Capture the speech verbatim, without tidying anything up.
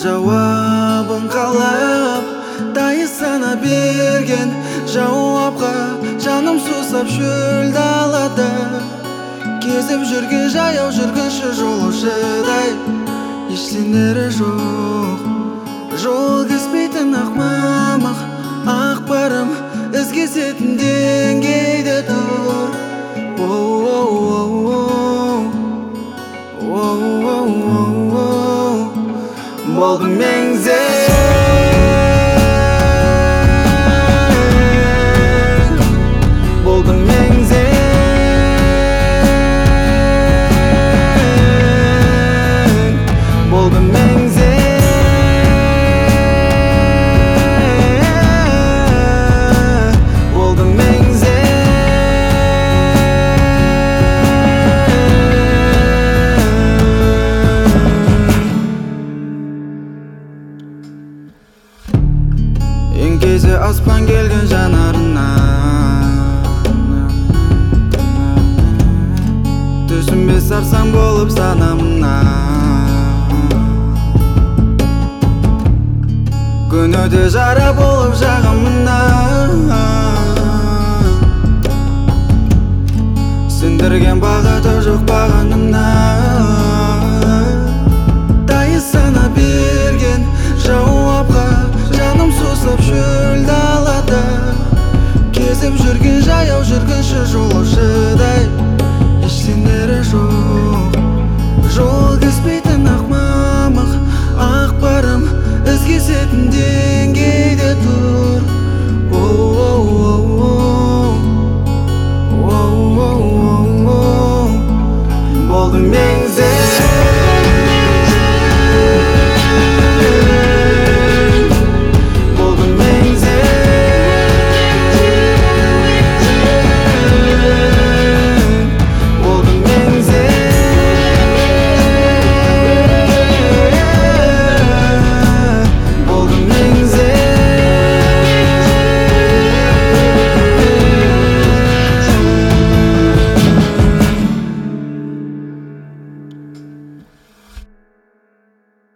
Жауабын қалап дайы сана берген жауапқа жаным сусап шөл далада кезіп жүрген жаяу жүргінші жолаушыдай ештеңері жоқ. Жол кеспейтін ақ мамық ақ барым із кесетін деңгейде тұр. Болдым меңзең, болдым меңзең, болдым меңзең, болдым меңзең. Еңкейсе аспан келген жанарына, түсінбе сарсаң болып санамына. Күн өте жара болып жағымына, сендірген бағыты жоқ бағанына. Дайы сана берген жауапқа жаным сусап шөл далада кезіп жүрген жаяу жүргінші жолаушыдай ештеңері жоқ. Жол кеспейтін ақ мамық ақ барым із кесетін деңгейде тұр. Болдым меңзең.